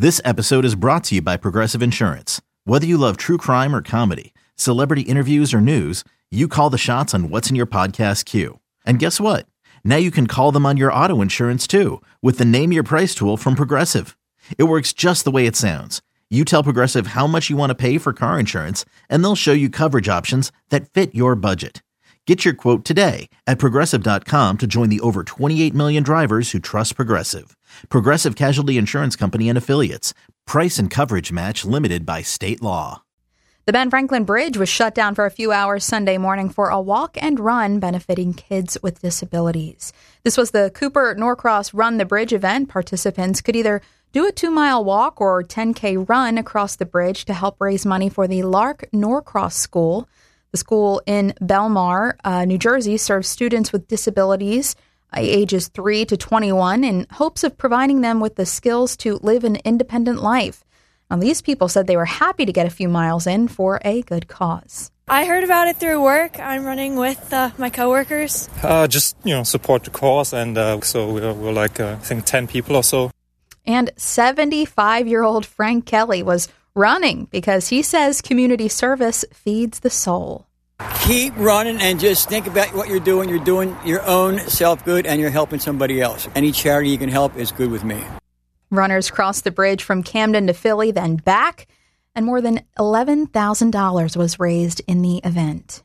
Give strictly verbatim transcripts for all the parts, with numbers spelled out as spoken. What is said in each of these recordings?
This episode is brought to you by Progressive Insurance. Whether you love true crime or comedy, celebrity interviews or news, you call the shots on what's in your podcast queue. And guess what? Now you can call them on your auto insurance too with the Name Your Price tool from Progressive. It works just the way it sounds. You tell Progressive how much you want to pay for car insurance, and they'll show you coverage options that fit your budget. Get your quote today at Progressive dot com to join the over twenty-eight million drivers who trust Progressive. Progressive Casualty Insurance Company and Affiliates. Price and coverage match limited by state law. The Ben Franklin Bridge was shut down for a few hours Sunday morning for a walk and run benefiting kids with disabilities. This was the Cooper Norcross Run the Bridge event. Participants could either do a two-mile walk or ten K run across the bridge to help raise money for the Lark Norcross School. The school in Belmar, uh, New Jersey, serves students with disabilities uh, ages three to twenty-one in hopes of providing them with the skills to live an independent life. Now, these people said they were happy to get a few miles in for a good cause. I heard about it through work. I'm running with uh, my coworkers. Uh, just, you know, support the cause. And uh, so we're, we're like, uh, I think, ten people or so. And seventy-five-year-old Frank Kelly was running because he says community service feeds the soul. Keep running and just think about what you're doing. You're doing your own self-good and you're helping somebody else. Any charity you can help is good with me. Runners crossed the bridge from Camden to Philly, then back, and more than eleven thousand dollars was raised in the event.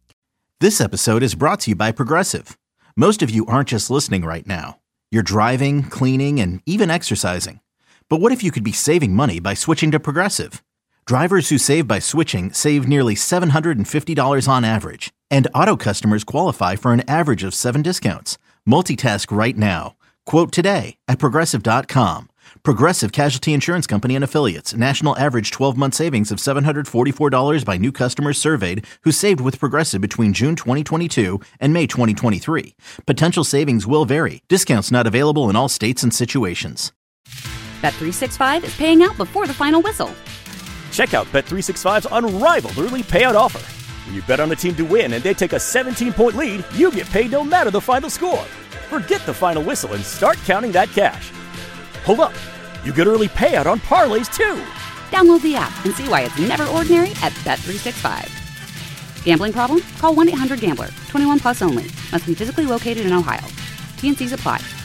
This episode is brought to you by Progressive. Most of you aren't just listening right now. You're driving, cleaning, and even exercising. But what if you could be saving money by switching to Progressive? Drivers who save by switching save nearly seven hundred fifty dollars on average, and auto customers qualify for an average of seven discounts. Multitask right now. Quote today at Progressive dot com. Progressive Casualty Insurance Company and Affiliates. National average twelve-month savings of seven hundred forty-four dollars by new customers surveyed who saved with Progressive between June twenty twenty-two and May twenty twenty-three. Potential savings will vary. Discounts not available in all states and situations. Bet three sixty-five is paying out before the final whistle. Check out Bet three sixty-five's unrivaled early payout offer. When you bet on a team to win and they take a seventeen-point lead, you get paid no matter the final score. Forget the final whistle and start counting that cash. Hold up. You get early payout on parlays, too. Download the app and see why it's never ordinary at Bet three sixty-five. Gambling problem? Call one eight hundred gambler. twenty-one plus only. Must be physically located in Ohio. T and C's apply.